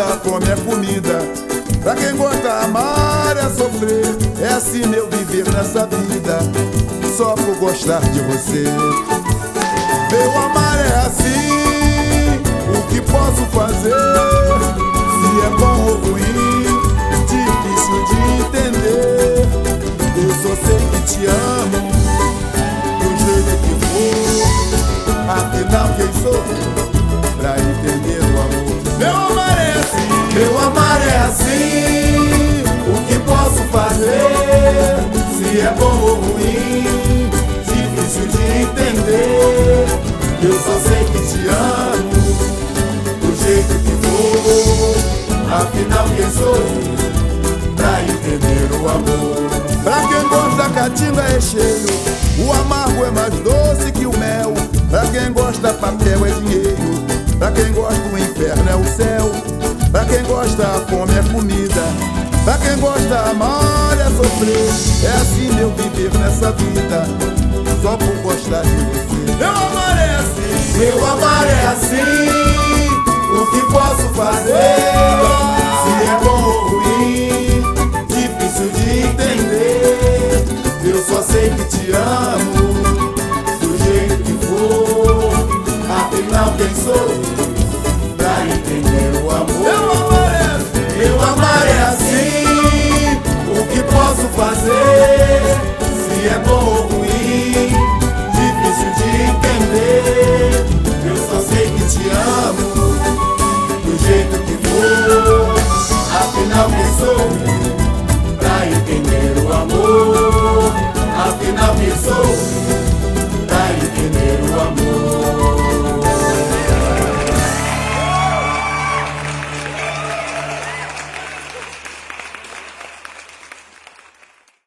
gosta, a fome é comida. Pra quem gosta, amar é sofrer. É assim meu viver nessa vida, só por gostar de você. Meu amar é assim, o que posso fazer? Se é bom ou ruim, difícil de entender. Eu só sei que te amo, do jeito que for. Afinal, quem sou eu pra entender o amor? Meu amar é assim, meu amar é assim, o que posso fazer? Se é bom ou ruim, difícil de entender. Eu só sei que te amo, do jeito que for. Afinal, quem sou eu pra entender o amor? Pra quem gosta, a caatinga é cheio, o amargo é mais doce que o mel. Pra quem gosta, papel é dinheiro. Pra quem gosta, o inferno é o céu. Pra quem gosta, a fome é comida. Pra quem gosta, amar é sofrer. É assim meu viver nessa vida, só por gostar de você. Meu amar é assim, meu amar é assim, o que posso fazer? Se é bom ou ruim, difícil de entender. Eu só sei que te amo,